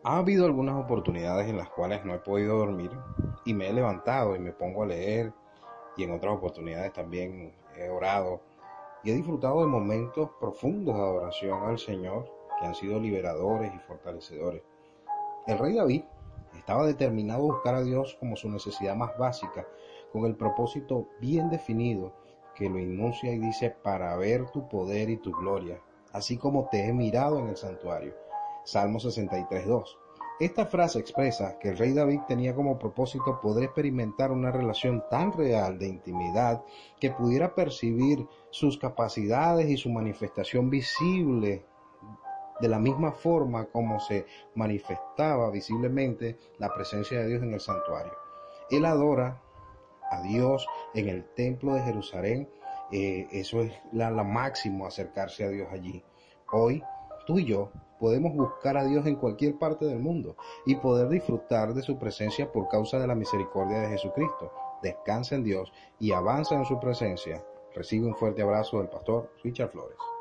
Ha habido algunas oportunidades en las cuales no he podido dormir y me he levantado y me pongo a leer, y en otras oportunidades también he orado y he disfrutado de momentos profundos de adoración al Señor que han sido liberadores y fortalecedores. El rey David estaba determinado a buscar a Dios como su necesidad más básica, con el propósito bien definido que lo enuncia y dice: para ver tu poder y tu gloria, así como te he mirado en el santuario. Salmo 63:2. Esta frase expresa que el rey David tenía como propósito poder experimentar una relación tan real de intimidad que pudiera percibir sus capacidades y su manifestación visible de la misma forma como se manifestaba visiblemente la presencia de Dios en el santuario. Él adora a Dios en el templo de Jerusalén. Eso es la máximo, acercarse a Dios allí. Hoy tú y yo podemos buscar a Dios en cualquier parte del mundo y poder disfrutar de su presencia por causa de la misericordia de Jesucristo. Descansa en Dios y avanza en su presencia. Recibe un fuerte abrazo del pastor Richard Flores.